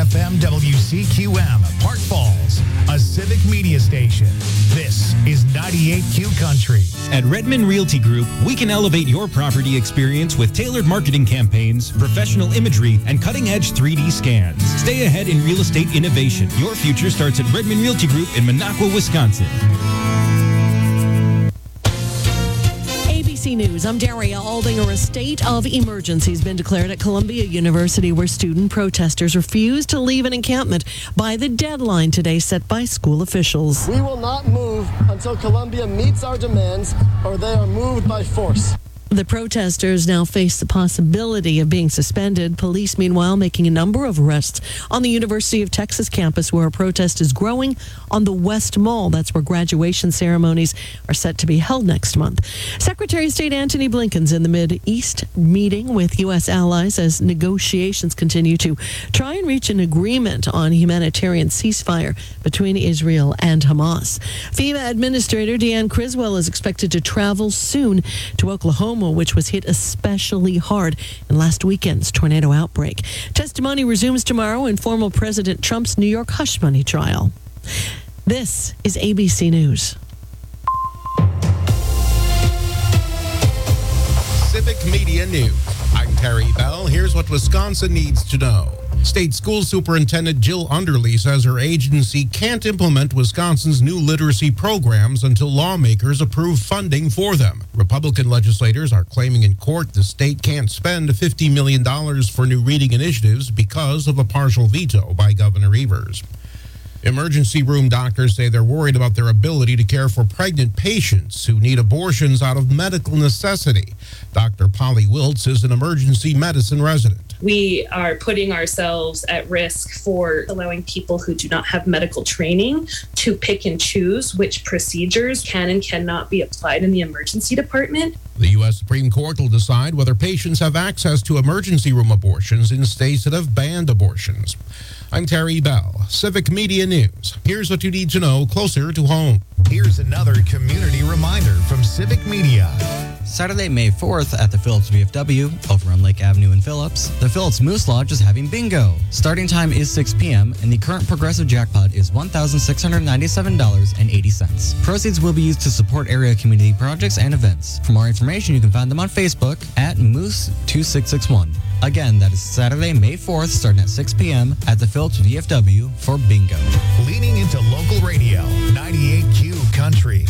FM WCQM, Park Falls, a civic media station. This is 98Q Country. At Redmond Realty Group, we can elevate your property experience with tailored marketing campaigns, professional imagery, and cutting-edge 3D scans. Stay ahead in real estate innovation. Your future starts at Redmond Realty Group in Minocqua, Wisconsin. ABC News, I'm Daria Aldinger. A state of emergency has been declared at Columbia University, where student protesters refused to leave an encampment by the deadline today set by school officials. We will not move until Columbia meets our demands, or they are moved by force. The protesters now face the possibility of being suspended. Police, meanwhile, making a number of arrests on the University of Texas campus, where a protest is growing on the West Mall. That's where graduation ceremonies are set to be held next month. Secretary of State Antony Blinken's in the Mid-East meeting with U.S. allies as negotiations continue to try and reach an agreement on humanitarian ceasefire between Israel and Hamas. FEMA Administrator Deanne Criswell is expected to travel soon to Oklahoma, which was hit especially hard in last weekend's tornado outbreak. Testimony resumes tomorrow in former President Trump's New York hush money trial. This is ABC News. Civic Media News. I'm Terry Bell. Here's what Wisconsin needs to know. State School Superintendent Jill Underly says her agency can't implement Wisconsin's new literacy programs until lawmakers approve funding for them. Republican legislators are claiming in court the state can't spend $50 million for new reading initiatives because of a partial veto by Governor Evers. Emergency room doctors say they're worried about their ability to care for pregnant patients who need abortions out of medical necessity. Dr. Polly Wiltz is an emergency medicine resident. We are putting ourselves at risk for allowing people who do not have medical training to pick and choose which procedures can and cannot be applied in the emergency department. The U.S. Supreme Court will decide whether patients have access to emergency room abortions in states that have banned abortions. I'm Terry Bell, Civic Media News. Here's what you need to know closer to home. Here's another community reminder from Civic Media. Saturday, May 4th at the Phillips VFW over on Lake Avenue in Phillips, the Phillips Moose Lodge is having bingo. Starting time is 6 p.m. and the current progressive jackpot is $1,697.80. Proceeds will be used to support area community projects and events. For more information, you can find them on Facebook at Moose2661. Again, that is Saturday, May 4th, starting at 6 p.m. at the Phillips VFW for bingo. Leaning into local radio, 98Q Country.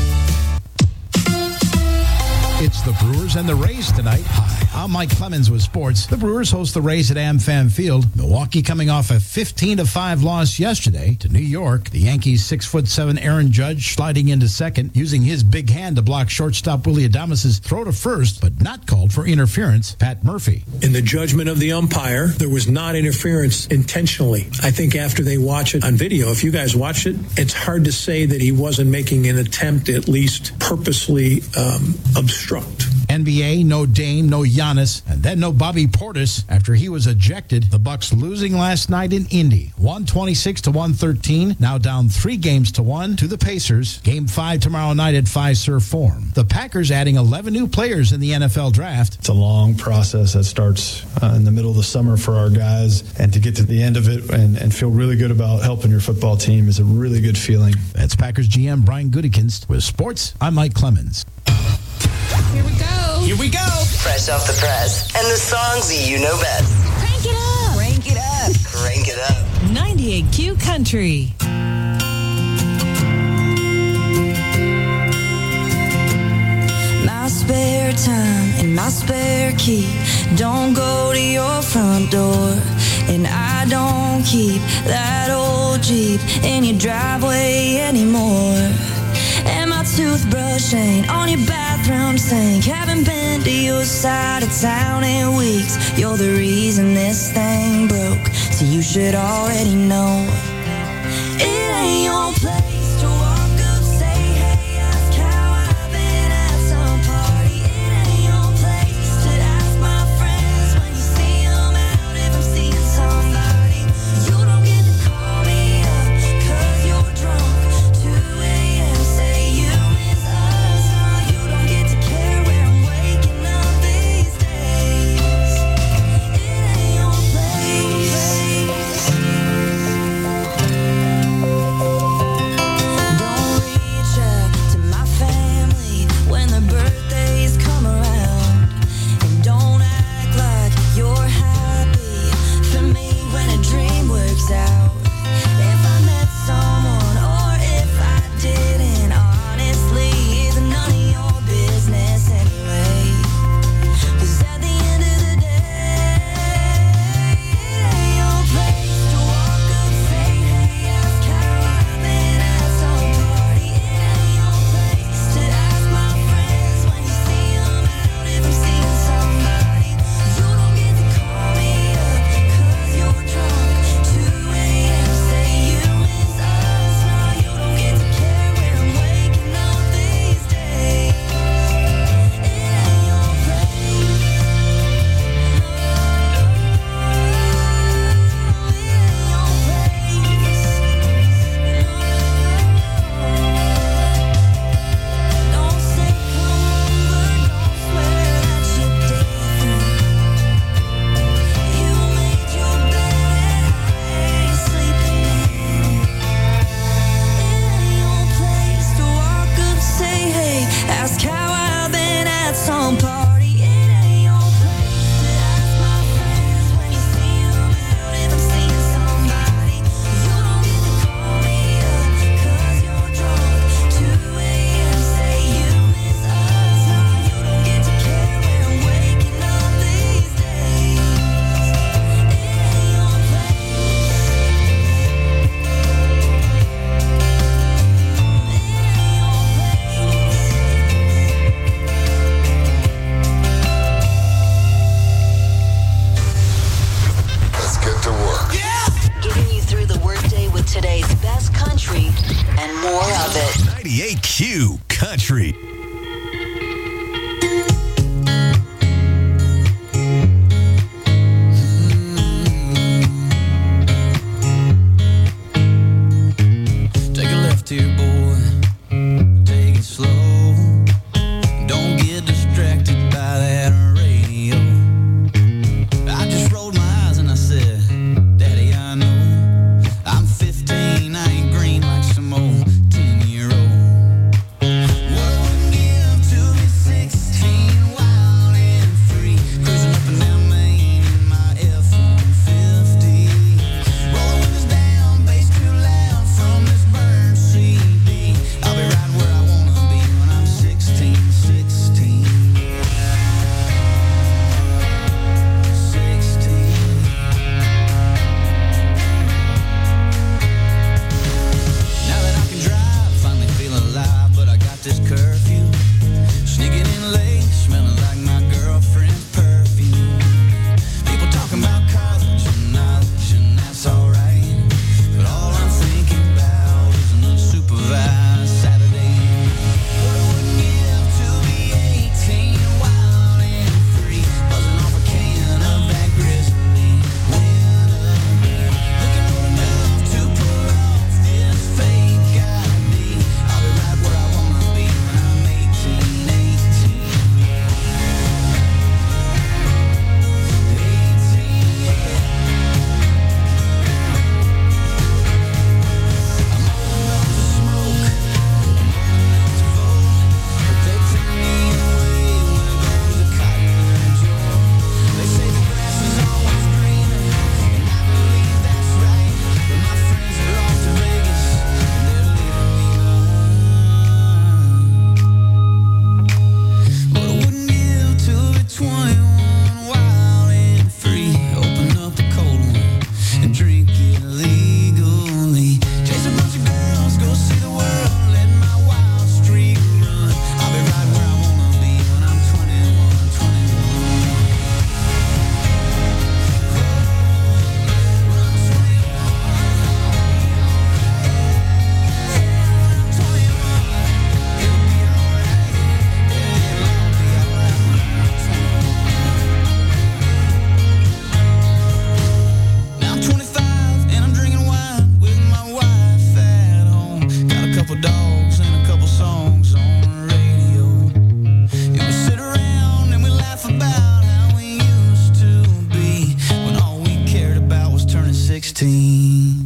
It's the Brewers and the Rays tonight. Hi, I'm Mike Clemens with sports. The Brewers host the Rays at AmFam Field. Milwaukee coming off a 15-5 loss yesterday to New York. The Yankees' 6'7" Aaron Judge sliding into second, using his big hand to block shortstop Willy Adames' throw to first, but not called for interference. Pat Murphy. In the judgment of the umpire, there was not interference intentionally. I think after they watch it on video, if you guys watch it, it's hard to say that he wasn't making an attempt to at least purposely obstruct. NBA, no Dame, no Giannis, and then no Bobby Portis after he was ejected. The Bucks losing last night in Indy, 126-113, now down 3-1 to the Pacers. Game 5 tomorrow night at Fiserv Forum. The Packers adding 11 new players in the NFL draft. It's a long process that starts in the middle of the summer for our guys, and to get to the end of it and feel really good about helping your football team is a really good feeling. That's Packers GM Brian Gutekunst. With sports, I'm Mike Clemens. Here we go. Here we go. Fresh off the press. And the songs you know best. Crank it up. Crank it up. Crank it up. 98Q Country. My spare time and my spare key don't go to your front door. And I don't keep that old Jeep in your driveway anymore. And my toothbrush ain't on your bathroom sink. Haven't been to your side of town in weeks. You're the reason this thing broke, so you should already know. It ain't your place to walk up, say, hey, ask how I've been at some party. It ain't your place to ask my friends when you see them out if I'm seeing somebody. You don't get to call me up 'cause you're drunk. 2 a.m. say you miss us. You don't get to care where I'm waking up these days. It ain't your place. Q Country. Take a left here, boy. Take it slow. Don't get distracted by that radio. I just rolled my eyes and I said, Daddy, I know I'm 15, I ain't green like some old 10-year-old. What I wouldn't give to be 16, wild and free, cruising up and down Main in my F-150. Rolling windows down, bass too loud from this burned CD. I'll be right where I wanna be when I'm 16, 16. 16. Now that I can drive, finally feel alive, but I got this curfew. Sneaking in late, smelling like my girlfriend's perfume. People talking about college and knowledge, and that's alright. But all I'm thinking about is an unsupervised Saturday. What I wouldn't give to be 18, wild and free, buzzing off a can of that grizzly winter. Looking old enough to pull off this fake ID. I'll be right where I wanna be when I'm 18, 18. 18, yeah. I'm old enough to smoke, I'm old enough to vote, but they take me away when it goes to cotton and Joe. They say the grass is always greener, and I believe that's right. But my friends are off to Vegas, and they're leaving me behind. What I wouldn't give to be 21, wild and free. Open up the cold one and drink it legally. Chase a bunch of girls, go see the world, let my wild streak run. I'll be right where I wanna be when I'm 21, 21. Now I'm 25 and I'm drinking wine with my wife at home. Got a couple dogs and a couple songs on the radio. And we sit around and we laugh about how we used to be when all we cared about was turning 16.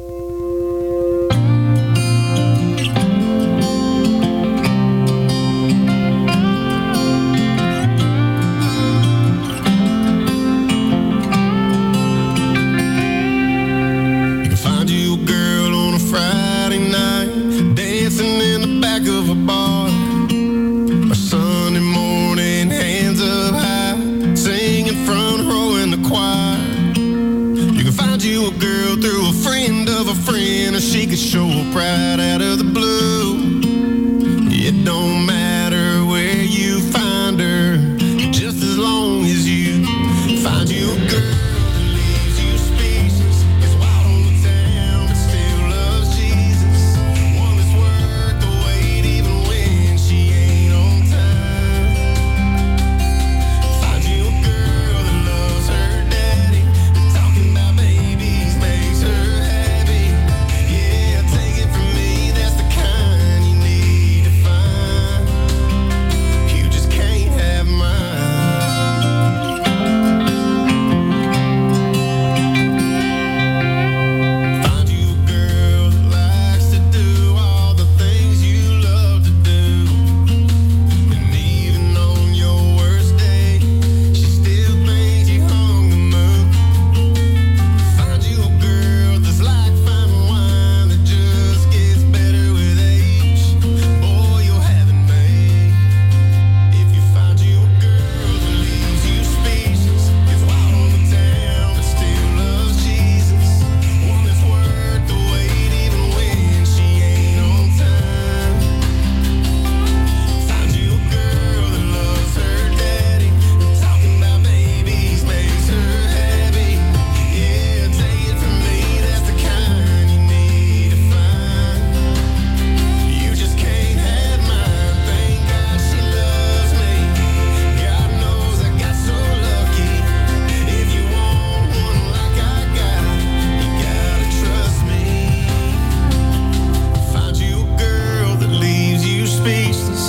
You can find you a girl on a Friday night, dancing in the back of a bar. Or Sunday morning, hands up high, singing front row in the choir. You can find you a girl through a friend of a friend, or she could show up right out of the blue. It don't matter where you find her, just as long as you find you a girl that leaves you speechless, is wild on the town but still loves Jesus. One that's worth the wait even when she ain't on time. Find you a girl that loves her daddy, talking about babies makes her happy. Yeah, take it from me, that's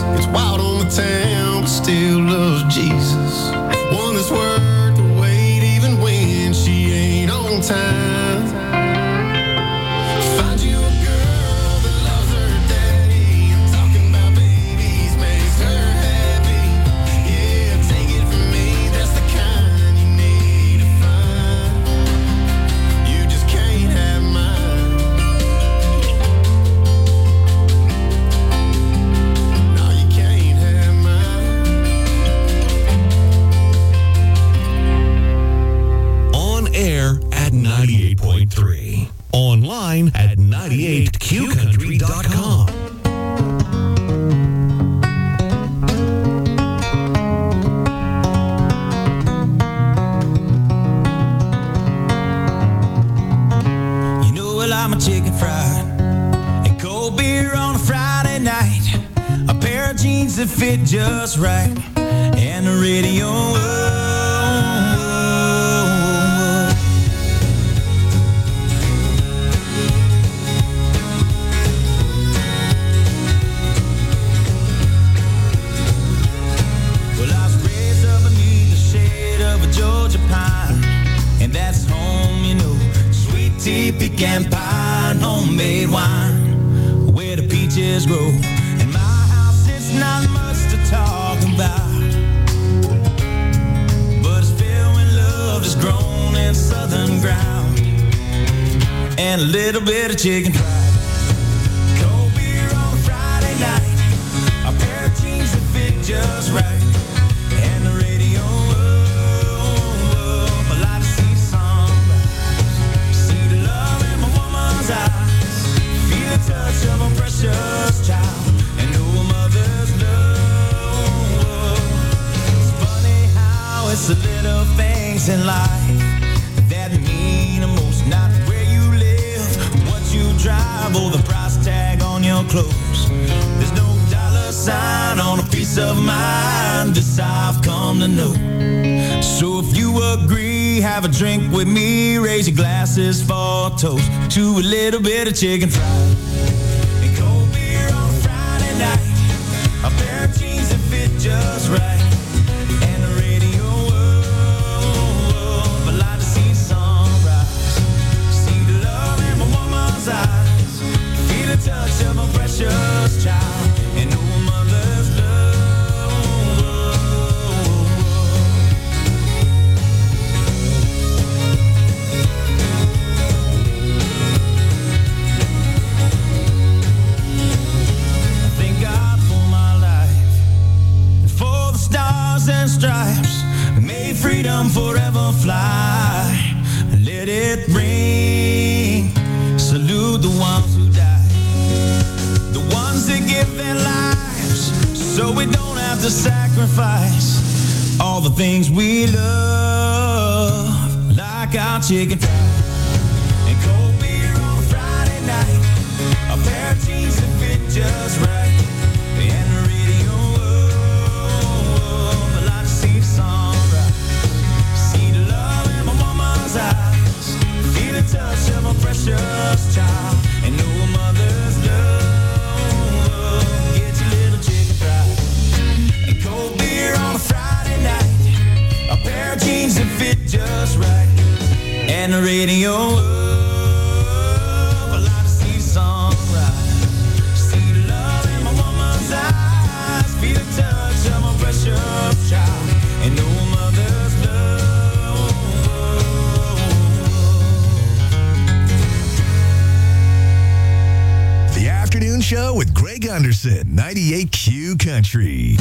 Gets wild on the town, but still loves Jesus. One that's worth the wait even when she ain't on time. Find you a girl that loves her daddy. I'm talking about babies, makes her happy. Yeah, take it from me, that's the kind you need to find. You just can't have mine. No, you can't have mine. On air at 98.3. Online at 98qcountry.com. You know I like my chicken fried and cold beer on a Friday night, a pair of jeans that fit just right, and the radio. Well, I was raised up beneath the shade of a Georgia pine, and that's home, you know. Sweet tea, pecan pie, and homemade wine, where the peaches grow. In my house, it's not much to talk about, but it's filled with love that's grown in southern ground, and a little bit of chicken fried. Cold beer on a Friday night, a pair of jeans that fit just right, and the radio. I like to see sunrise, see the love in my woman's eyes, feel the touch of a precious child, and know a mother's love. It's funny how it's the little things in life that mean the most, not where you live, what you drive, or the price tag on your clothes. There's no dollar sign on a piece of mind, this I've come to know. So if you agree, have a drink with me, raise your glasses for a toast to a little bit of chicken fried and cold beer on a Friday night, a pair of jeans that fit just right, and the radio. I like to see sunrise, see the love in my woman's eyes, feel the touch of a precious child, and know a mother's love. I thank God for my life and for the stars and stripes. May freedom forever fly. Let it ring. Salute the ones who died, the ones that give their lives, so we don't have to sacrifice all the things we love, like our chicken fried and cold beer on a Friday night, a pair of jeans that fit just right, and the radio. I like to see the sunrise, see the love in my woman's eyes, feel the touch of a precious child, and know a mother's love. Get your little chicken fried and cold beer on a Friday night, a pair of jeans that fit just right, and the radio. I like to see the sunrise, see the love in my woman's eyes, feel the touch of my precious child, and know a mother's love. The Afternoon Show with Greg Anderson, 98Q Country.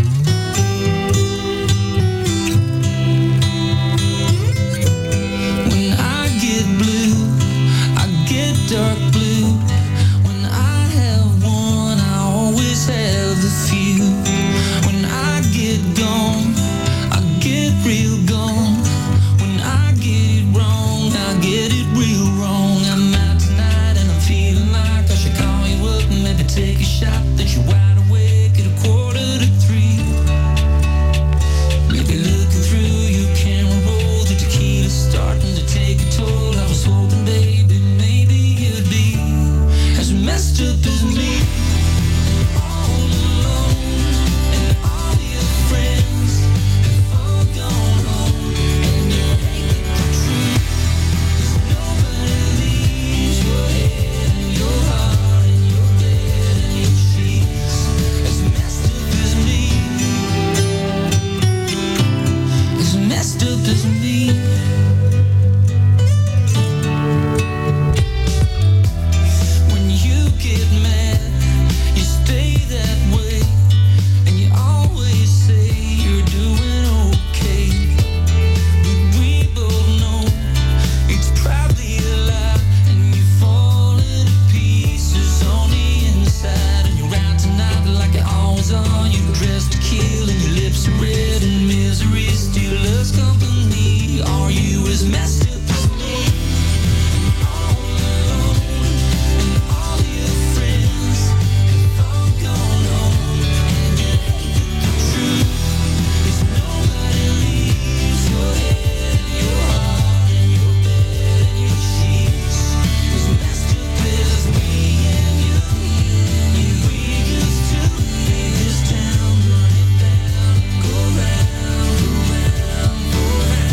When I get blue, I get dark blue. When I have one, I always have a few. When I get gone, I get real gone. When I get it wrong, I get it real wrong. I'm out tonight and I'm feeling like I should call you up and maybe take a shot. That you're wide awake at 2:45. is on, you dressed to kill and your lips are red and misery still loves company. Are you as messed up as me? All alone, and all your friends have all gone home, and you hate the truth is nobody leaves your head, your heart, and your bed and your sheets. As messed up as me and you. We just took this town, run it down, go round, go round, go round.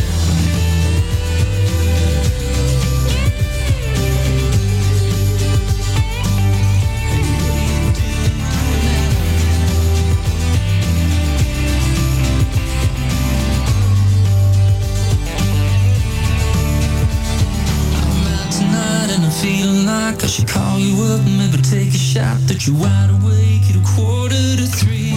Hey, what are you doing right now? I'm out tonight and I'm feeling like I should call you up and maybe take a shot that you're wide awake at 2:45.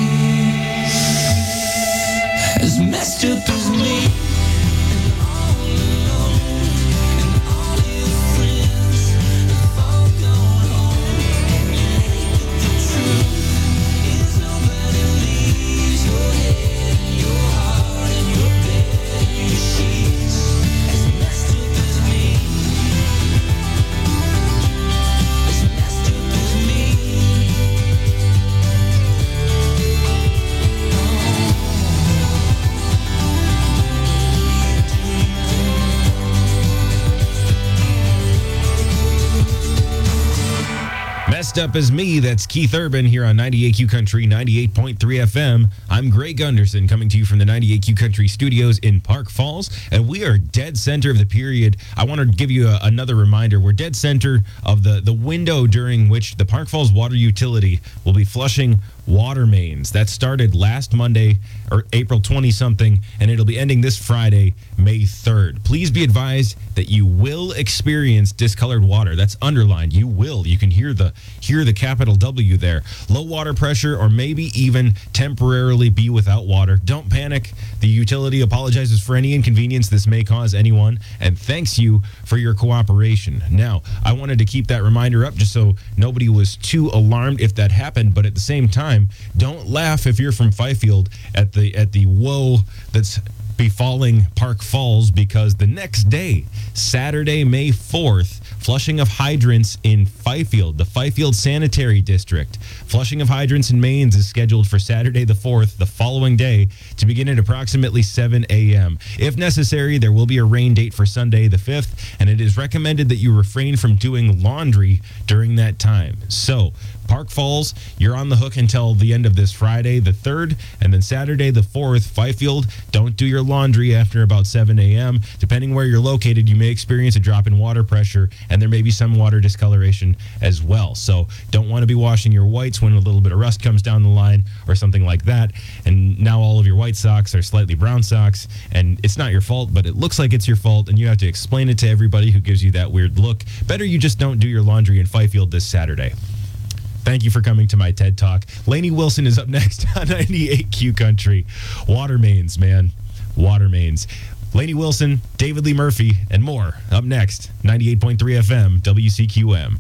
As messed up as me. And all alone, and all your friends have all gone home, and you hate that the truth is nobody leaves your head, your heart, and your bed, and your sheets. As messed up as me. As messed up as me. Messed Up As Me, that's Keith Urban here on 98Q Country, 98.3 FM. I'm Greg Gunderson coming to you from the 98Q Country studios in Park Falls, and we are dead center of the period. I want to give you another reminder. We're dead center of the window during which the Park Falls Water Utility will be flushing water mains. That started last Monday, or April 20-something, and it'll be ending this Friday, May 3rd. Please be advised that you will experience discolored water. That's underlined. You will. You can hear the capital W there. Low water pressure, or maybe even temporarily be without water. Don't panic. The utility apologizes for any inconvenience this may cause anyone and thanks you for your cooperation. Now, I wanted to keep that reminder up just so nobody was too alarmed if that happened, but at the same time, don't laugh if you're from Fifield at the woe that's befalling Park Falls, because the next day, Saturday, May 4th, flushing of hydrants in Fifield, the Fifield Sanitary District. Flushing of hydrants and mains is scheduled for Saturday the 4th, the following day, to begin at approximately 7 a.m. If necessary, there will be a rain date for Sunday the 5th, and it is recommended that you refrain from doing laundry during that time. So, Park Falls, you're on the hook until the end of this Friday the 3rd, and then Saturday the 4th, Fifield, don't do your laundry after about 7 a.m. Depending where you're located, you may experience a drop in water pressure, and there may be some water discoloration as well. So don't want to be washing your whites when a little bit of rust comes down the line or something like that, and now all of your white socks are slightly brown socks, and it's not your fault, but it looks like it's your fault, and you have to explain it to everybody who gives you that weird look. Better you just don't do your laundry in Fifield this Saturday. Thank you for coming to my TED Talk. Lainey Wilson is up next on 98Q Country. Water mains, man. Water mains. Lainey Wilson, David Lee Murphy, and more up next. 98.3 FM, WCQM.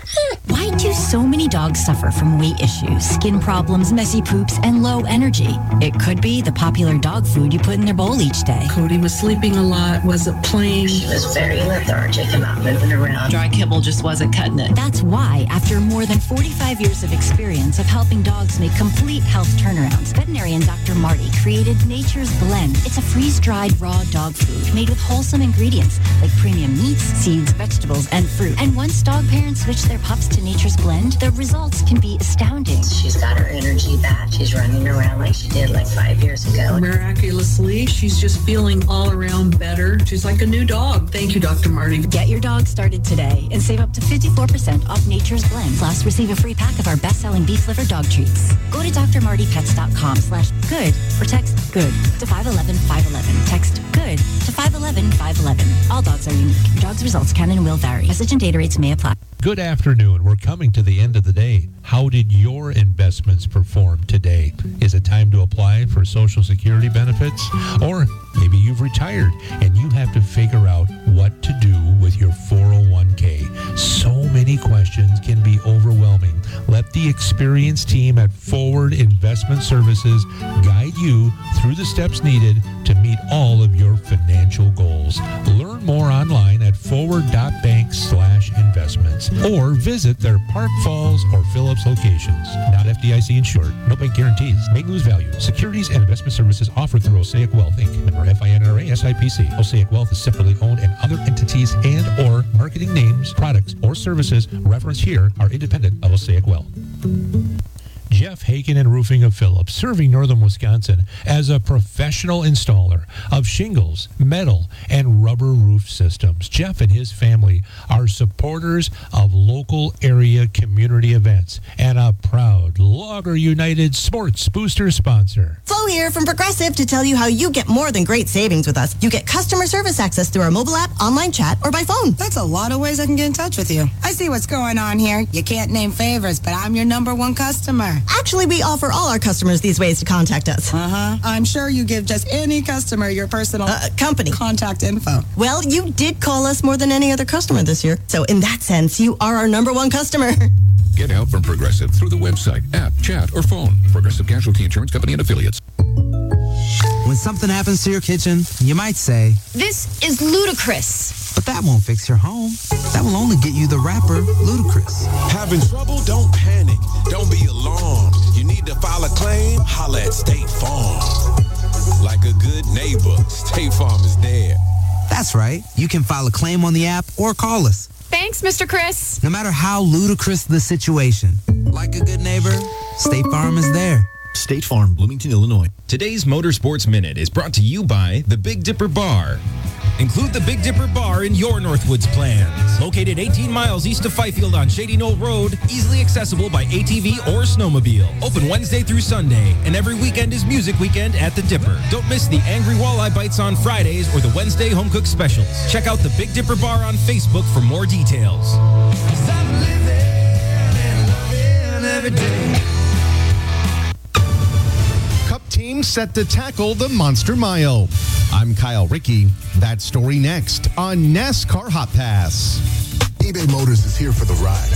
Why do so many dogs suffer from weight issues, skin problems, messy poops, and low energy? It could be the popular dog food you put in their bowl each day. Cody was sleeping a lot, wasn't playing. She was very lethargic and not moving around. Dry kibble just wasn't cutting it. That's why, after more than 45 years of experience of helping dogs make complete health turnarounds, veterinarian Dr. Marty created Nature's Blend. It's a freeze-dried raw dog food made with wholesome ingredients like premium meats, seeds, vegetables, and fruit. And once dog parents switch their pups to Nature's Blend, the results can be astounding. She's got her energy back. She's running around like she did like 5 years ago. Miraculously, she's just feeling all around better. She's like a new dog. Thank you, Dr. Marty. Get your dog started today and save up to 54% off Nature's Blend. Plus, receive a free pack of our best-selling beef liver dog treats. Go to drmartypets.com/good or text GOOD to 511-511. Text GOOD to 511-511. All dogs are unique. Your dog's results can and will vary. Message and data rates may apply. Good afternoon. We're coming to the end of the day. How did your investments perform today? Is it time to apply for Social Security benefits? Or maybe you've retired and you have to figure out what to do with your 401k. So many questions can be overwhelming. Let the experienced team at Forward Investment Services guide you through the steps needed to meet all of your financial goals. Learn more online at forward.bank/investments or visit their Park Falls or Phillips locations. Not FDIC insured. No bank guarantees. May lose value. Securities and investment services offered through Osaic Wealth, Inc. Member FINRA SIPC. Osaic Wealth is separately owned, and other entities and or marketing names, products, or services referenced here are independent of Osaic Wealth. Jeff Hagen and Roofing of Phillips, serving northern Wisconsin as a professional installer of shingles, metal, and rubber roof systems. Jeff and his family are supporters of local area community events and a proud Logger United Sports Booster sponsor. Flo here from Progressive to tell you how you get more than great savings with us. You get customer service access through our mobile app, online chat, or by phone. That's a lot of ways I can get in touch with you. I see what's going on here. You can't name favors, but I'm your number one customer. Actually, we offer all our customers these ways to contact us. I'm sure you give just any customer your personal company contact info. Well, you did call us more than any other customer this year. So in that sense, you are our number one customer. Get help from Progressive through the website, app, chat, or phone. Progressive Casualty Insurance Company and Affiliates. When something happens to your kitchen, you might say, "This is ludicrous." But that won't fix your home. That will only get you the rapper, Ludacris. Having trouble? Don't panic. Don't be alarmed. You need to file a claim? Holla at State Farm. Like a good neighbor, State Farm is there. That's right. You can file a claim on the app or call us. Thanks, Mr. Chris. No matter how ludicrous the situation, like a good neighbor, State Farm is there. State Farm, Bloomington, Illinois. Today's Motorsports Minute is brought to you by the Big Dipper Bar. Include the Big Dipper Bar in your Northwoods plans. Located 18 miles east of Fifield on Shady Knoll Road, easily accessible by ATV or snowmobile. Open Wednesday through Sunday, and every weekend is Music Weekend at the Dipper. Don't miss the Angry Walleye Bites on Fridays or the Wednesday Home Cook Specials. Check out the Big Dipper Bar on Facebook for more details. Team set to tackle the Monster Mile. I'm Kyle Rickey. That story next on NASCAR Hot Pass. eBay Motors is here for the ride.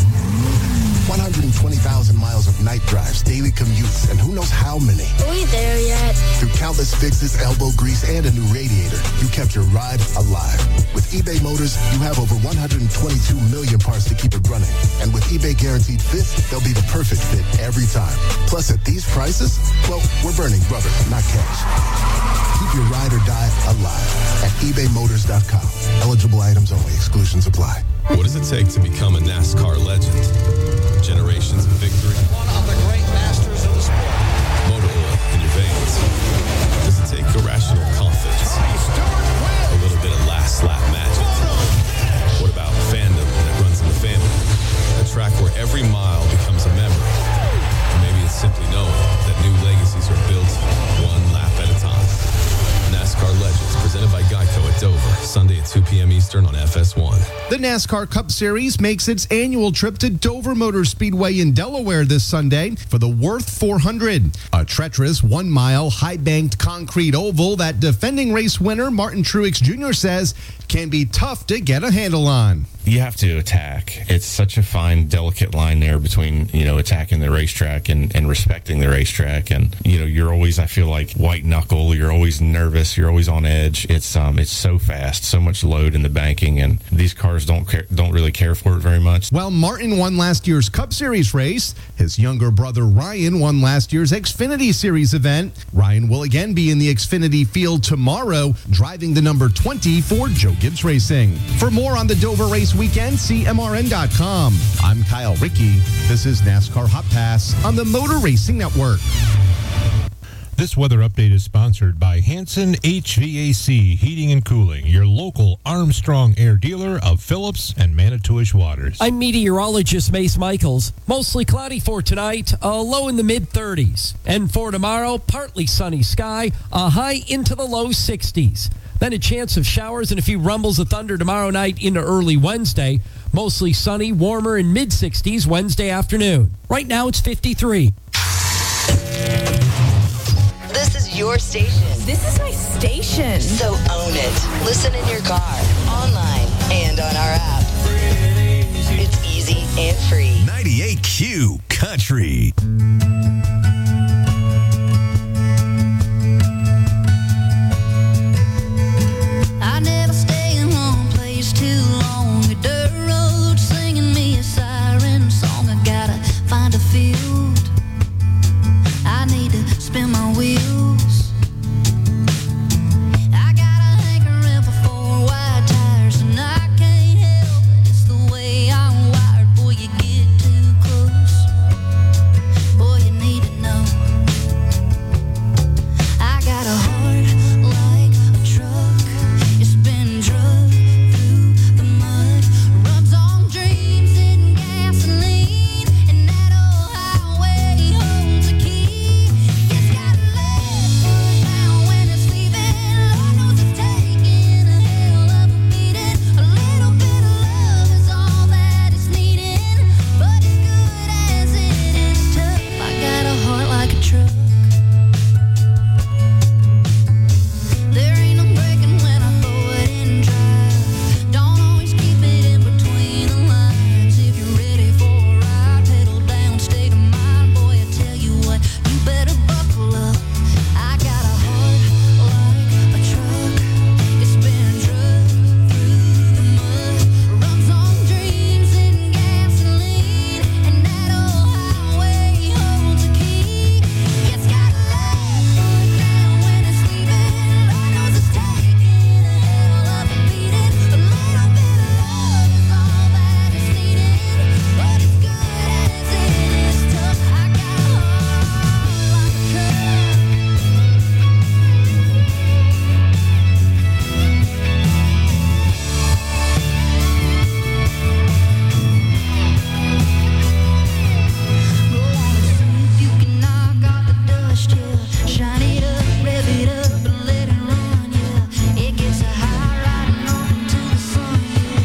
120,000 miles of night drives, daily commutes, and who knows how many. Are we there yet? Through countless fixes, elbow grease, and a new radiator, you kept your ride alive. With eBay Motors, you have over 122 million parts to keep it running. And with eBay Guaranteed Fit, they'll be the perfect fit every time. Plus, at these prices, well, we're burning rubber, not cash. Keep your ride or die alive at ebaymotors.com. Eligible items only. Exclusions apply. What does it take to become a NASCAR legend? Generations of victory? One of the great masters of the sport. Motor oil in your veins? Does it take irrational confidence? A little bit of last lap magic? What about fandom that runs in the family? A track where every mile becomes a memory? Or maybe it's simply knowing that new legacies are built one lap at a time. NASCAR Legends, presented by Geico at Dover, Sunday at 2 p.m. Eastern on FS1. The NASCAR Cup Series makes its annual trip to Dover Motor Speedway in Delaware this Sunday for the Worth 400, a treacherous 1-mile high-banked concrete oval that defending race winner Martin Truex Jr. says can be tough to get a handle on. You have to attack. It's such a fine, delicate line there between, attacking the racetrack and respecting the racetrack. And, you're always, I feel like, white knuckle. You're always nervous. You're always on edge. It's so fast, so much load in the banking, and these cars don't really care for it very much. While Martin won last year's Cup Series race, his younger brother Ryan won last year's Xfinity Series event. Ryan will again be in the Xfinity field tomorrow, driving the number 20 for Joe Gibbs Racing. For more on the Dover race weekend, see MRN.com. I'm Kyle Rickey. This is NASCAR Hot Pass on the Motor Racing Network. This weather update is sponsored by Hanson HVAC Heating and Cooling, your local Armstrong Air dealer of Phillips and Manitowish Waters. I'm meteorologist Mace Michaels. Mostly cloudy for tonight, a low in the mid-30s. And for tomorrow, partly sunny sky, a high into the low 60s. Then a chance of showers and a few rumbles of thunder tomorrow night into early Wednesday. Mostly sunny, warmer in mid-60s Wednesday afternoon. Right now it's 53. This is your station. This is my station. So own it. Listen in your car, online, and on our app. It's easy. and free. 98Q Country. I never stay in one place too long. A dirt road singing me a siren song. I gotta find a field. I need to spin my wheels. I got a hankering for 4 wide tires, and I can't help it. It's the way I'm wired. Boy, you get too close. Boy, you need to know. I got a heart like a truck. It's been drugged through the mud. Runs on dreams and gasoline, and that old highway holds a key. It's got a left foot down when it's leaving. Lord knows it's taking a hell of a beating. A little bit of love is all that it's needing, but as good as it is tough, I got a heart like a truck. There ain't no breaking when I throw it in drive. Don't always keep it in between the lines. If you're ready for a ride, pedal down, state of mind. Boy, I tell you what, you better buckle up. I got a heart like a truck. It's been drugged through the mud. Runs on dreams and gasoline, and that old highway holds a key. It's got a left foot down when it's leaving. Lord knows it's taking a hell of a beating. A little bit of love is all that it's needing, but as good as it is tough, I got a heart like a truck. Roll on it, see if you can knock off the dust, yeah. Shine it up, rev it up, and let it run, yeah. It gets a high riding on to the sun,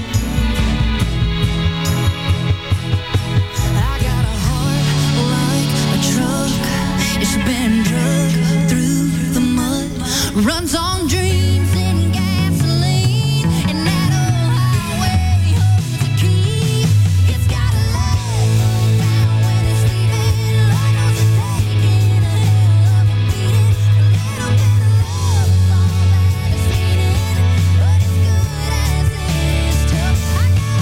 yeah. I got a heart like a truck. It's been drugged through the mud. Runs on dreams and gasoline, and that old highway holds a key. It's got a left foot down when it's leaving. Lord knows it's taking a hell of a beating. A little bit of love is all that it's needing, but as good as it is tough, I got a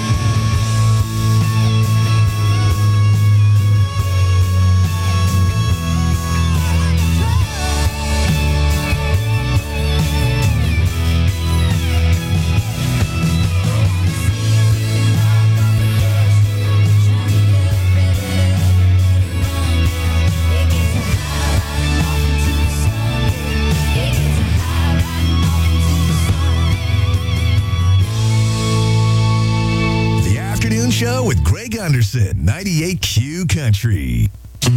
The Afternoon Show with Greg Anderson, 98Q Country.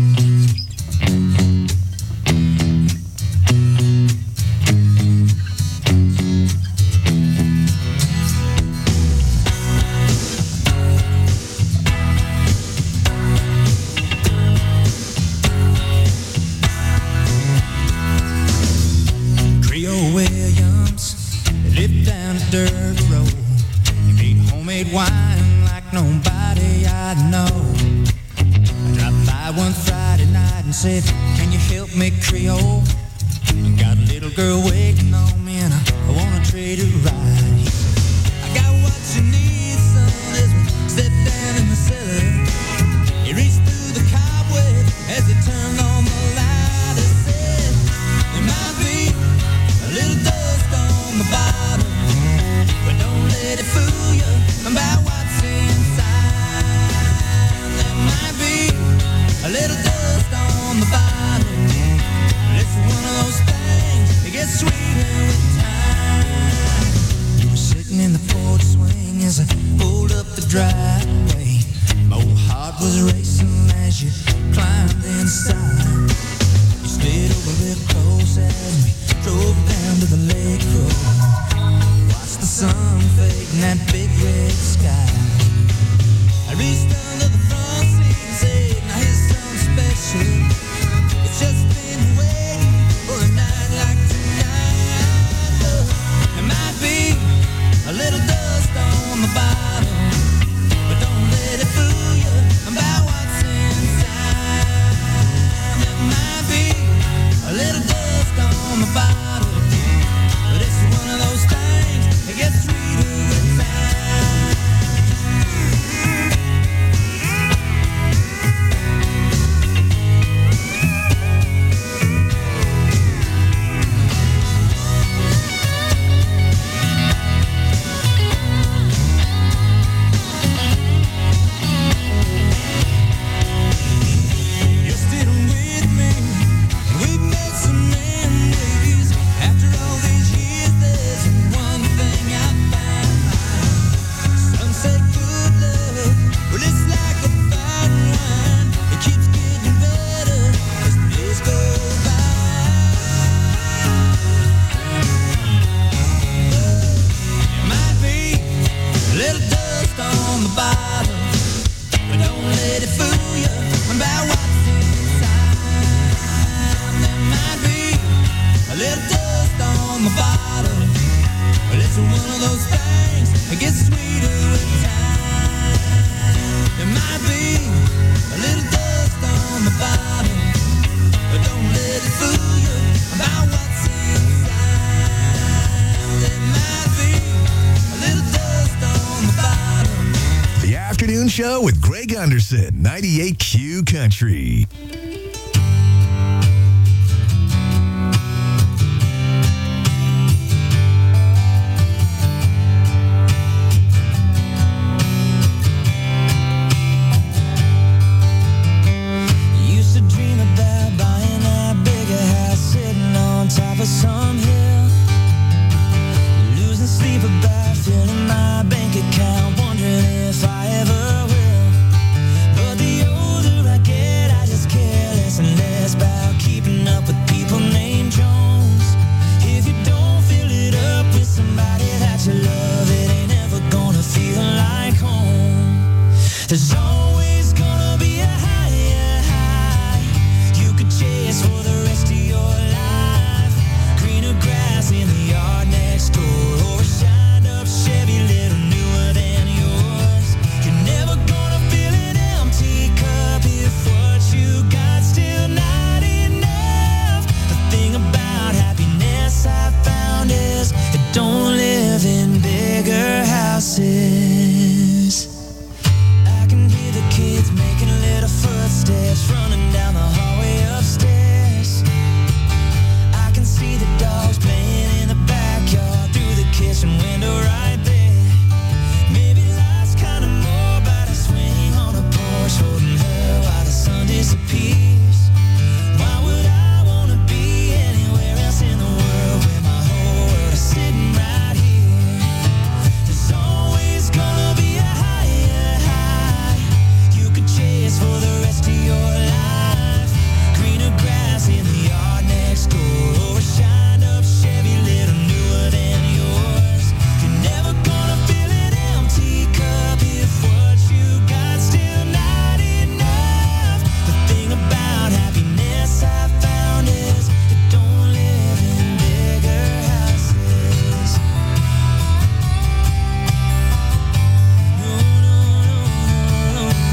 Creole Williams lived down a dirt road. He made homemade wine like nobody I know. I dropped by one Friday night and said, "Can you help me, Creole? I got a little girl waiting on me and I wanna trade her ride." I got what you need, son, as we step down in the cellar. He reached through the cobweb as he turned on the light and said, "There might be a little dust on the bottom, but don't let it fool you about what's inside. There might be a little dust on the bottom, but it's one of those things that gets sweeter with time." He was Show with Greg Anderson, 98Q Country. Used to dream about buying that bigger house, sitting on top of some hill, losing sleep about filling my bank account, wondering if I ever will. But the older I get, I just care less and less about keeping up with people named Jones. If you don't fill it up with somebody that you love, it ain't ever gonna feel like home. There's always gonna be a higher high you could chase for the rest of your life. Greener grass in the yard next door, or a shined up Chevy little newer than yours. You're never gonna fill an empty cup if what you got still not enough. The thing about happiness I found is it don't live in bigger houses. I can hear the kids making little footsteps running down the hallway upstairs. I can see the dogs playing in the backyard through the kitchen window right there. Maybe life's kind of more about a swing on a porch holding her while the sun disappears. Why would I want to be anywhere else in the world when my whole world is sitting right here? There's always gonna be a higher high you could chase for the rest of your life. Greener grass in the yard next door, or a shined up Chevy little newer than yours. You're never gonna fill an empty cup if what you got still not enough. The thing about happiness I found is it don't live in bigger houses. No, no, no, no, no.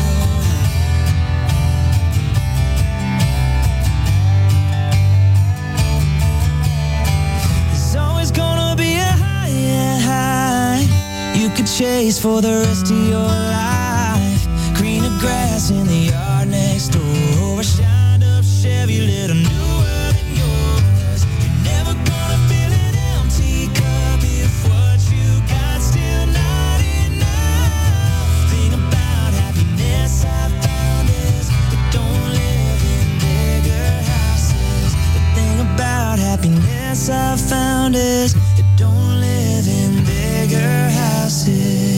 There's always gonna be a higher high you could chase for the rest of your life. Greener grass in the yard next door, or a shined up Chevy little newer than yours. You're never gonna fill an empty cup if what you got still not enough. Thing about happiness I found is it don't live in bigger houses. The thing about happiness I found is it don't live in bigger houses.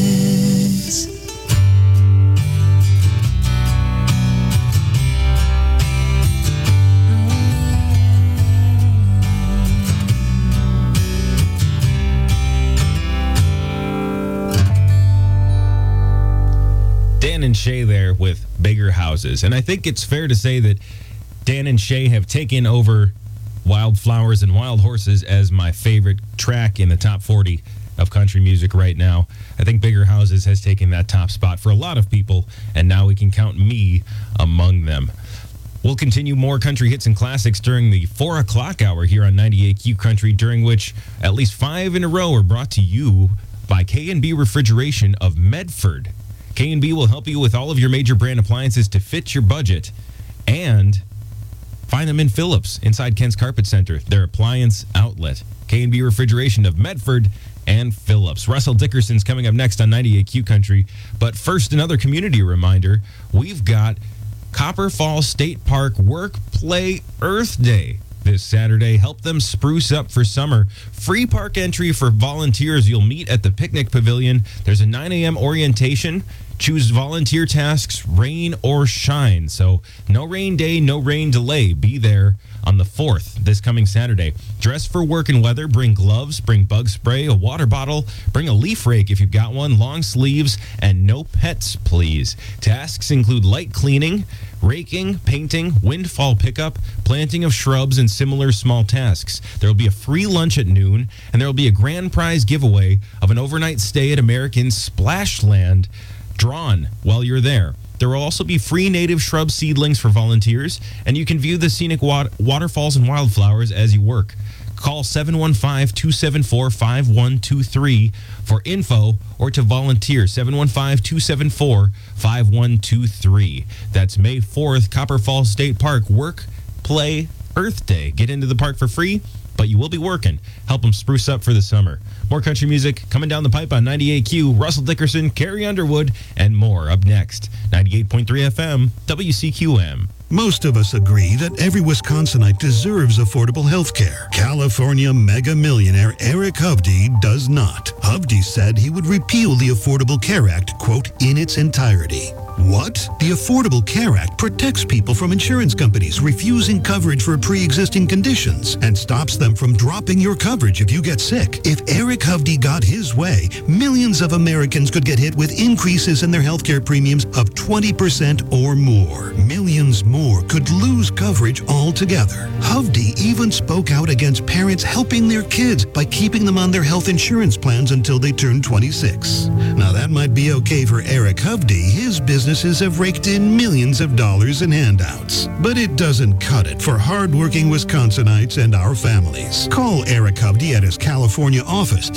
Dan and Shay there with Bigger Houses. And I think it's fair to say that Dan and Shay have taken over Wildflowers and Wild Horses as my favorite track in the top 40 of country music right now. I think Bigger Houses has taken that top spot for a lot of people, and now we can count me among them. We'll continue more country hits and classics during the 4 o'clock hour here on 98Q Country, during which at least 5 in a row are brought to you by K&B Refrigeration of Medford. K&B will help you with all of your major brand appliances to fit your budget, and find them in Phillips, inside Ken's Carpet Center, their appliance outlet. K&B Refrigeration of Medford and Phillips. Russell Dickerson's coming up next on 98Q Country. But first, another community reminder. We've got Copper Falls State Park Work, Play, Earth Day this Saturday. Help them spruce up for summer. Free park entry for volunteers. You'll meet at the picnic pavilion. There's a 9 a.m. orientation. Choose volunteer tasks, rain or shine. So no rain day, no rain delay. Be there on the 4th, this coming Saturday. Dress for work and weather. Bring gloves, bring bug spray, a water bottle, bring a leaf rake if you've got one, long sleeves, and no pets, please. Tasks include light cleaning, raking, painting, windfall pickup, planting of shrubs, and similar small tasks. There will be a free lunch at noon, and there will be a grand prize giveaway of an overnight stay at American Splashland drawn while you're there. There will also be free native shrub seedlings for volunteers, and you can view the scenic waterfalls and wildflowers as you work. Call 715-274-5123 for info or to volunteer. 715-274-5123. That's May 4th, Copper Falls State Park. Work, play, Earth Day. Get into the park for free, but you will be working. Help them spruce up for the summer. More country music coming down the pipe on 98Q. Russell Dickerson, Carrie Underwood, and more up next. 98.3 FM, WCQM. Most of us agree that every Wisconsinite deserves affordable health care. California mega millionaire Eric Hovde does not. Hovde said he would repeal the Affordable Care Act, quote, in its entirety. What? The Affordable Care Act protects people from insurance companies refusing coverage for pre-existing conditions and stops them from dropping your coverage if you get sick. If Eric Hovde got his way, millions of Americans could get hit with increases in their health care premiums of 20% or more. Millions more could lose coverage altogether. Hovde even spoke out against parents helping their kids by keeping them on their health insurance plans until they turn 26. Now that might be okay for Eric Hovde. His businesses have raked in millions of dollars in handouts. But it doesn't cut it for hardworking Wisconsinites and our families. Call Eric Hovde at his California office,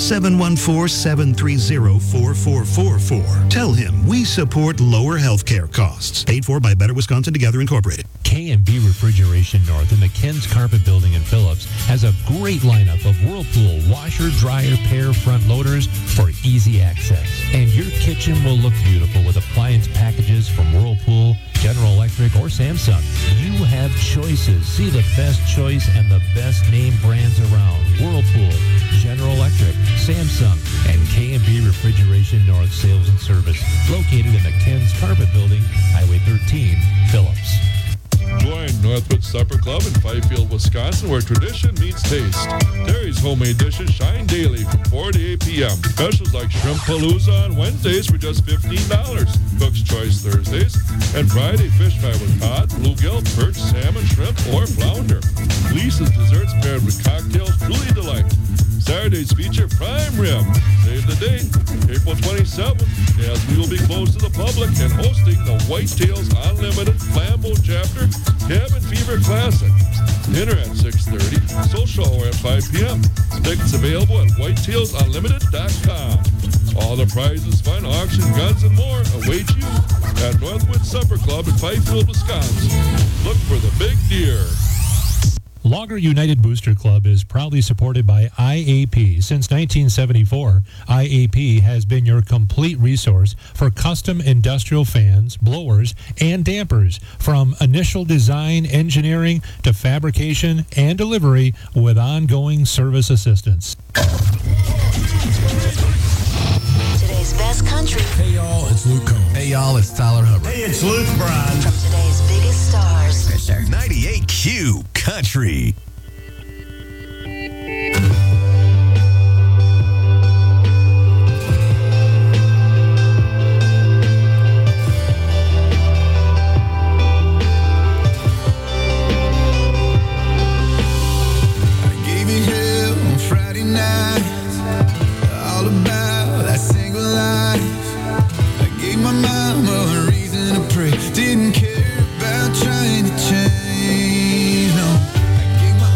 714-730-4444. Tell him we support lower health care costs. Paid for by Better Wisconsin Together Incorporated. K&B Refrigeration North in the Ken's Carpet Building in Phillips has a great lineup of Whirlpool washer, dryer, pair front loaders for easy access. And your kitchen will look beautiful with appliance packages from Whirlpool, General Electric, or Samsung. You have choices. See the best choice and the best name brands around. Whirlpool, General Electric, Samsung, and K&B Refrigeration North Sales and Service, located in the Ken's Carpet Building, Highway 13, Phillips. Join Northwood Supper Club in Fifield, Wisconsin, where tradition meets taste. Terry's homemade dishes shine daily from 4 to 8 p.m. Specials like Shrimp Palooza on Wednesdays for just $15. Cook's Choice Thursdays. And Friday, fish fry with cod, bluegill, perch, salmon, shrimp, or flounder. Lisa's desserts paired with cocktails truly delight. Saturdays feature prime rib. Save the date, April 27th, as we will be closed to the public and hosting the Whitetails Unlimited Flambeau Chapter Cabin Fever Classic. Dinner at 6:30, social hour at 5 p.m. Tickets available at whitetailsunlimited.com. All the prizes, fun, auction, guns, and more await you at Northwood Supper Club in Fifield, Wisconsin. Look for the big deer. Logger United Booster Club is proudly supported by IAP. Since 1974, IAP has been your complete resource for custom industrial fans, blowers, and dampers, from initial design, engineering, to fabrication and delivery with ongoing service assistance. Today's best country. Hey y'all, it's Luke Combs. Hey y'all, it's Tyler Hubbard. Hey, it's Luke Bryan. From today's biggest stars. 98Q Country. I gave you hell on Friday night, all about that single life. I gave my mama a reason to pray, didn't care about trying to change. No, I gave my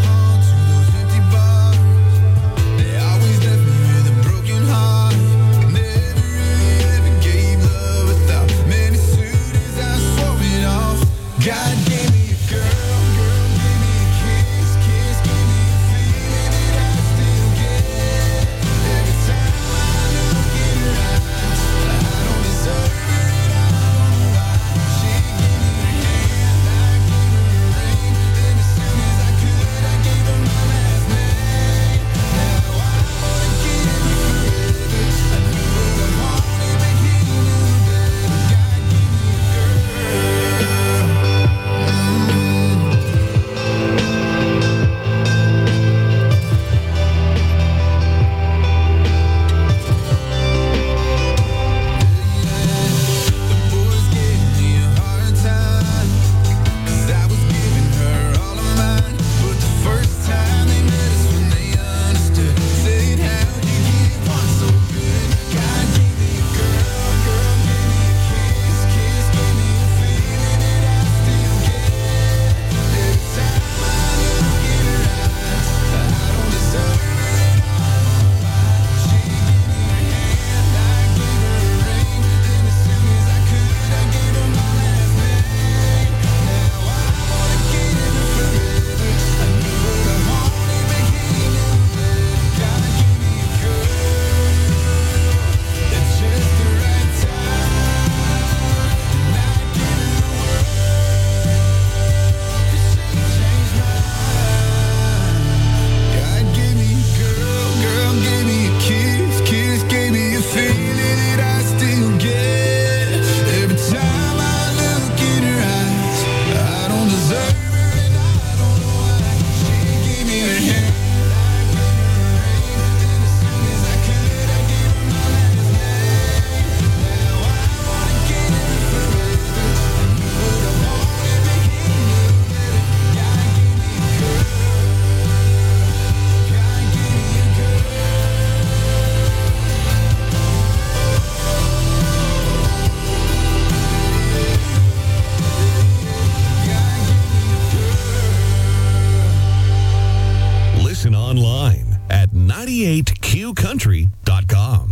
98QCountry.com.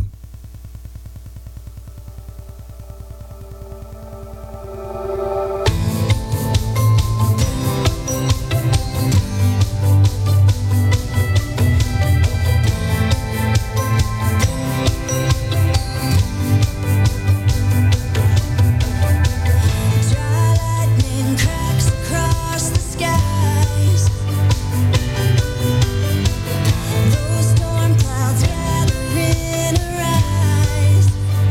Storm clouds gathering arise.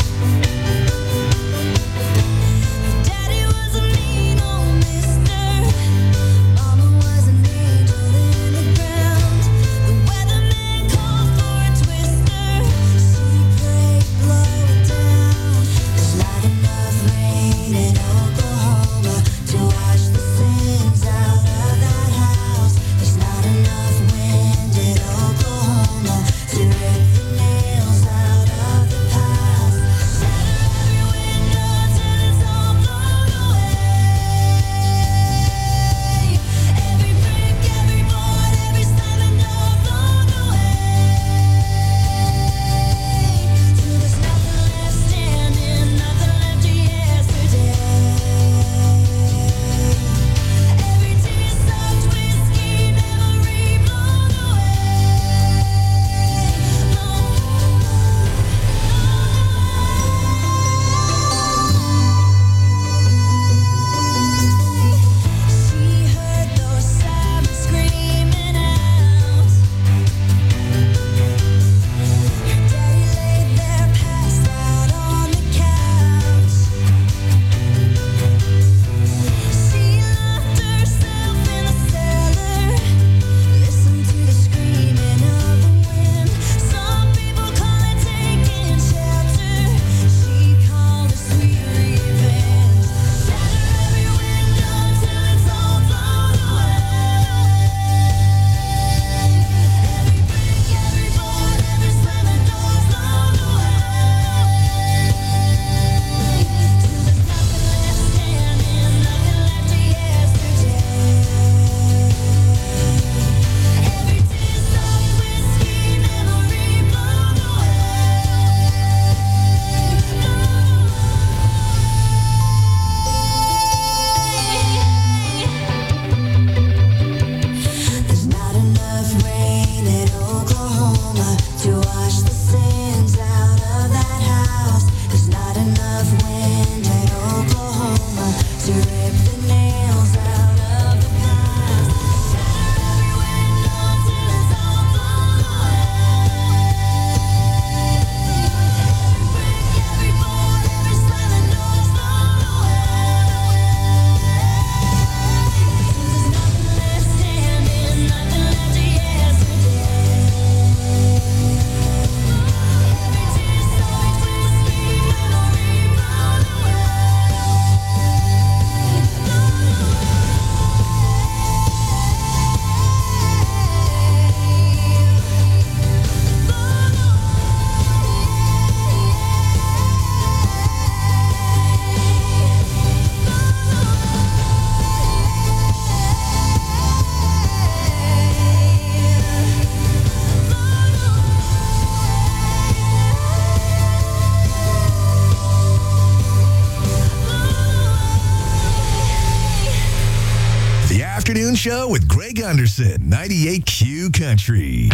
Afternoon Show with Greg Anderson, 98Q Country.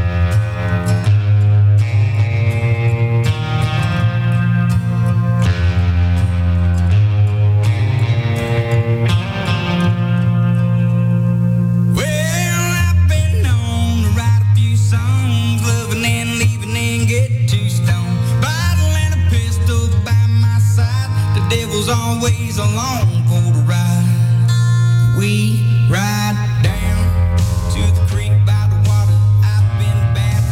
Always along for the ride. We ride down to the creek by the water. I've been bad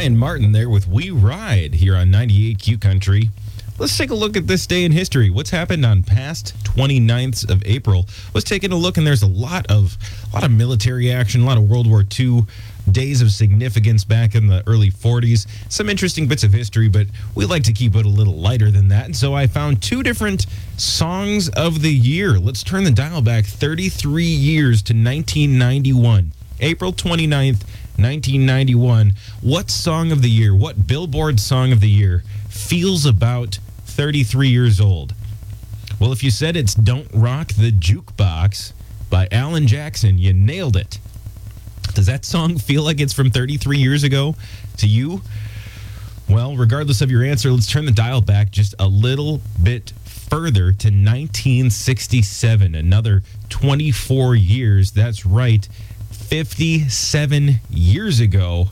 Ryan Martin there with We Ride here on 98Q Country. Let's take a look at this day in history. What's happened on past 29th of April? Let's take a look, and there's a lot of military action, a lot of World War II days of significance back in the early 40s. Some interesting bits of history, but we like to keep it a little lighter than that. And so I found two different songs of the year. Let's turn the dial back 33 years to 1991. April 29th, 1991. What song of the year, what Billboard song of the year feels about 33 years old? Well, if you said it's Don't Rock the Jukebox by Alan Jackson, you nailed it. Does that song feel like it's from 33 years ago to you? Well, regardless of your answer, let's turn the dial back just a little bit further to 1967. Another 24 years. That's right. 57 years ago.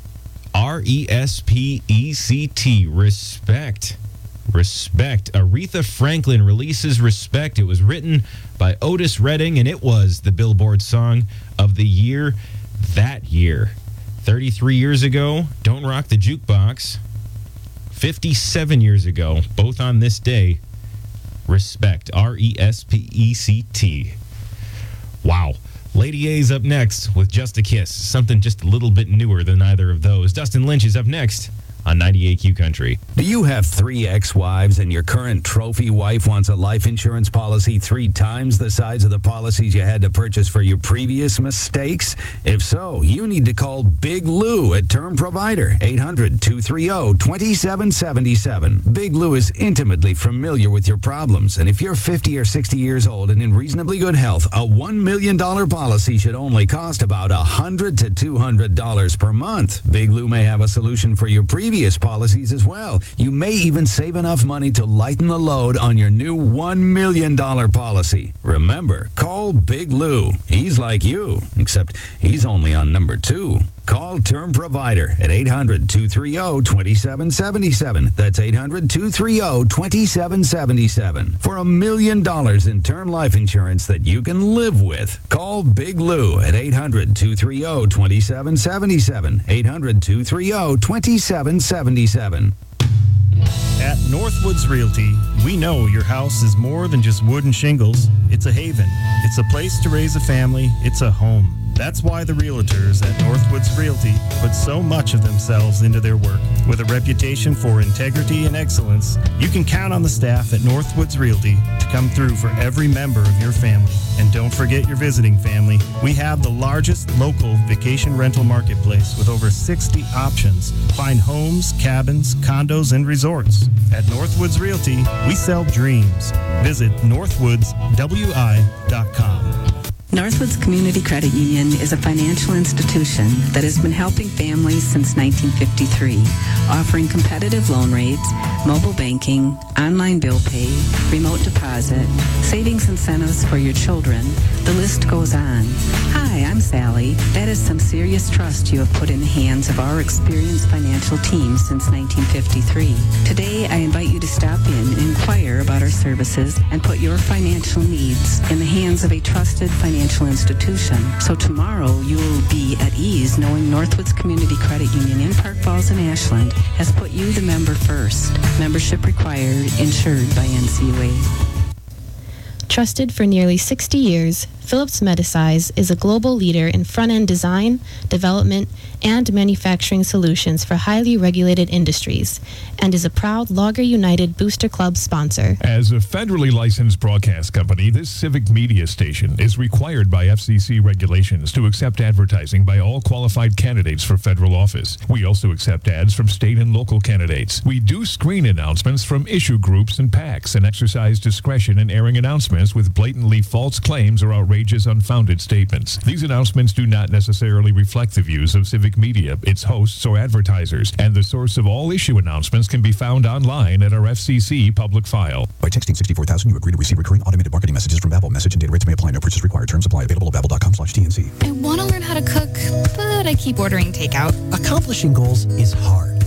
R-E-S-P-E-C-T. Respect. Respect. Aretha Franklin releases Respect. It was written by Otis Redding, and it was the Billboard song of the year that year. 33 years ago, Don't Rock the Jukebox. 57 years ago, both on this day, Respect. R-E-S-P-E-C-T. Wow. Lady A's up next with Just a Kiss. Something just a little bit newer than either of those. Dustin Lynch is up next on 98Q Country. Do you have 3 ex-wives and your current trophy wife wants a life insurance policy 3 times the size of the policies you had to purchase for your previous mistakes? If so, you need to call Big Lou at Term Provider, 800-230-2777. Big Lou is intimately familiar with your problems, and if you're 50 or 60 years old and in reasonably good health, a $1 million policy should only cost about $100 to $200 per month. Big Lou may have a solution for your previous policies as well. You may even save enough money to lighten the load on your new $1 million policy. Remember, call Big Lou. He's like you, except he's only on number 2. Call Term Provider at 800-230-2777. That's 800-230-2777 for $1 million in term life insurance that you can live with. Call Big Lou at 800-230-2777. 800-230-2777. At Northwoods Realty, we know your house is more than just wood and shingles. It's a haven. It's a place to raise a family. It's a home. That's why the realtors at Northwoods Realty put so much of themselves into their work. With a reputation for integrity and excellence, you can count on the staff at Northwoods Realty to come through for every member of your family. And don't forget your visiting family. We have the largest local vacation rental marketplace with over 60 options. Find homes, cabins, condos, and resorts. At Northwoods Realty, we sell dreams. Visit northwoodswi.com. Northwoods Community Credit Union is a financial institution that has been helping families since 1953, offering competitive loan rates, mobile banking, online bill pay, remote deposit, savings incentives for your children. The list goes on. Hi, I'm Sally. That is some serious trust you have put in the hands of our experienced financial team since 1953. Today, I invite you to stop in and inquire about our services and put your financial needs in the hands of a trusted financial institution. So tomorrow you will be at ease knowing Northwoods Community Credit Union in Park Falls and Ashland has put you the member first. Membership required, insured by NCUA. Trusted for nearly 60 years, Phillips Medisize is a global leader in front-end design, development, and manufacturing solutions for highly regulated industries, and is a proud Logger United Booster Club sponsor. As a federally licensed broadcast company, this civic media station is required by FCC regulations to accept advertising by all qualified candidates for federal office. We also accept ads from state and local candidates. We do screen announcements from issue groups and PACs and exercise discretion in airing announcements with blatantly false claims or outrageous, unfounded statements. These announcements do not necessarily reflect the views of civic media, its hosts, or advertisers, and the source of all issue announcements can be found online at our FCC public file. By texting 64,000, you agree to receive recurring automated marketing messages from Babbel. Message and data rates may apply. No purchase required. Terms apply. Available at babbel.com/TNC. I want to learn how to cook, but I keep ordering takeout. Accomplishing goals is hard.